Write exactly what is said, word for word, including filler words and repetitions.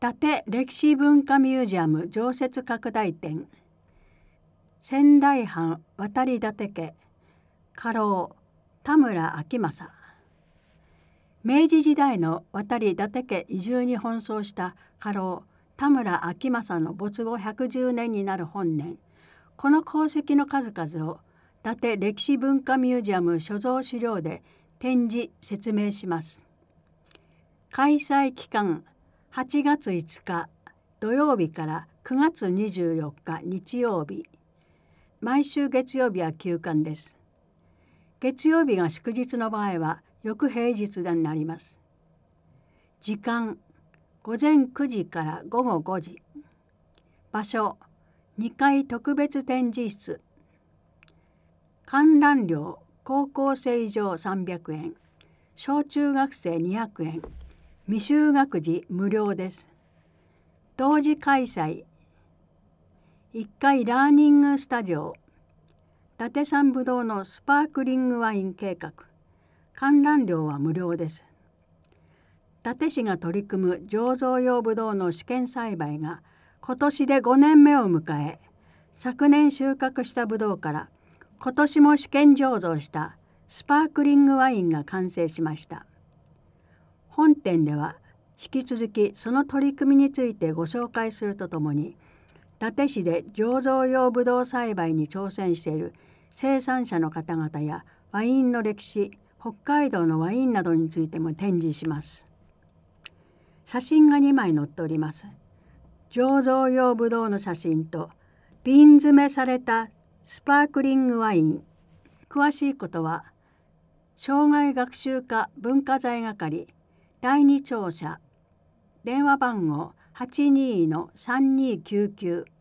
伊達歴史文化ミュージアム常設拡大展、仙台藩渡り伊達家家老田村昭正。明治時代の渡り伊達家移住に奔走した家老田村昭正の没後ひゃくじゅうねんになる本年、この功績の数々を伊達歴史文化ミュージアム所蔵資料で展示説明します。開催期間はちがついつか土曜日からくがつにじゅうよっか日曜日。毎週月曜日は休館です。月曜日が祝日の場合は翌平日になります。時間ごぜんくじからごごごじ。場所にかい特別展示室。観覧料高校生以上さんびゃくえん、小中学生にひゃくえん、未就学児無料です。同時開催いっかいラーニングスタジオ、伊達産ぶどうのスパークリングワイン計画、観覧料は無料です。伊達市が取り組む醸造用ぶどうの試験栽培が今年でごねんめを迎え、昨年収穫したぶどうから今年も試験醸造したスパークリングワインが完成しました。本展では引き続きその取り組みについてご紹介するとともに、伊達市で醸造用ぶどう栽培に挑戦している生産者の方々やワインの歴史、北海道のワインなどについても展示します。写真がにまい載っております。醸造用ぶどうの写真と瓶詰めされたスパークリングワイン。詳しいことは障害学習課文化財係だいに庁舎、電話番号 はちにーのさんにーきゅうきゅう